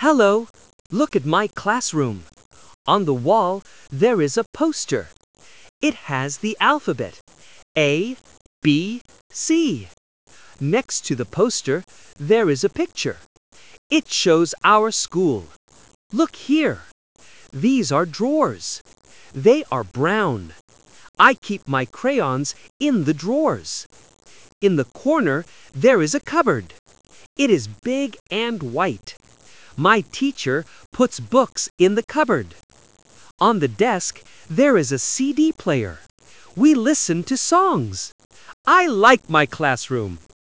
Hello, look at my classroom. On the wall, there is a poster. It has the alphabet A, B, C. Next to the poster, there is a picture. It shows our school. Look here. These are drawers. They are brown. I keep my crayons in the drawers. In the corner, there is a cupboard. It is big and white. My teacher puts books in the cupboard. On the desk, there is a CD player. We listen to songs. I like my classroom.